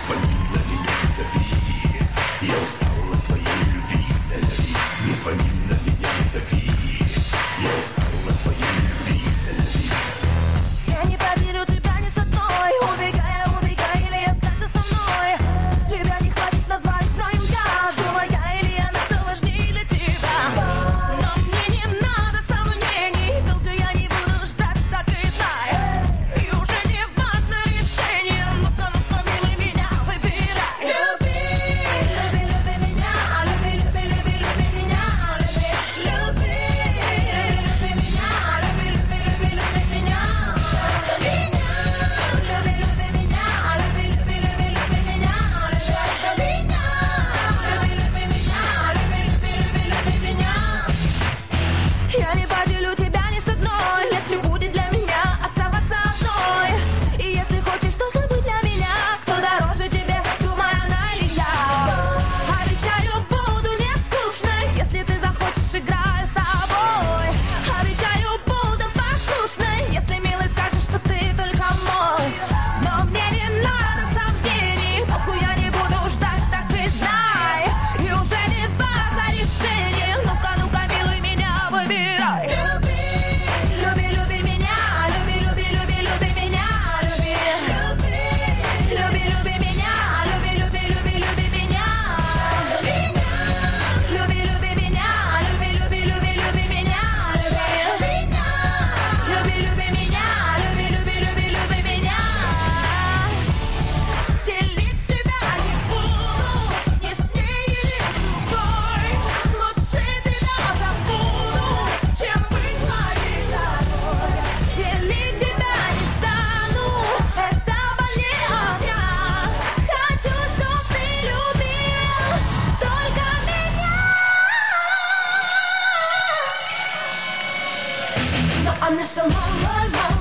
звони на меня, не дави. Я устал от твоей любви, Сель-Ави. Не звони на меня, не дави. Я устал от твоей любви, Сель-Ави. Я не поделю тебя ни с одной. Убегай, убегай, или останься со мной. Тебя не хватит на двоих, знаю я. Думаю я, или она, кто важнее для тебя. Но мне не надо сомнений. Долго я не буду ждать, так и знай. И уже не важно решение. Ну-ка, ну-ка, милый, меня выбирай. Люби, люби, люби меня. Люби, люби, люби, люби меня. Люби, люби, люби меня. Люби, люби, люби, люби меня. Люби, люби меня. Люби, люби, люби, люби меня. Люби меня. Люби, люби меня. Люби, люби, люби, люби меня. Я не поделю тебя ни с одной. Легче будет для меня оставаться одной. И если хочешь только быть для меня, кто дороже тебе, думай, она или я. Обещаю, буду не скучной. Если ты захочешь, играю с тобой. Обещаю, буду послушной. Если, милый, скажешь, что ты только мой. Но мне не надо сомнений. Толку я не буду ждать, так и знай. И уже не важно решение. Ну-ка, ну-ка, милый, меня выбирай. Люби, люби, люби меня. Люби, люби, люби, люби меня. Люби, люби, люби, люби меня. Люби, люби, люби, люби меня. Люби, люби меня. Люби, люби, люби, люби меня. Люби, люби меня. Люби, люби, люби, люби меня. Делить тебя не буду, не с ней или с другой. Лучше тебя забуду, чем быть моей тобой. Делить тебя не стану, это больнее огня. Хочу, чтоб ты любил только меня. Но она сама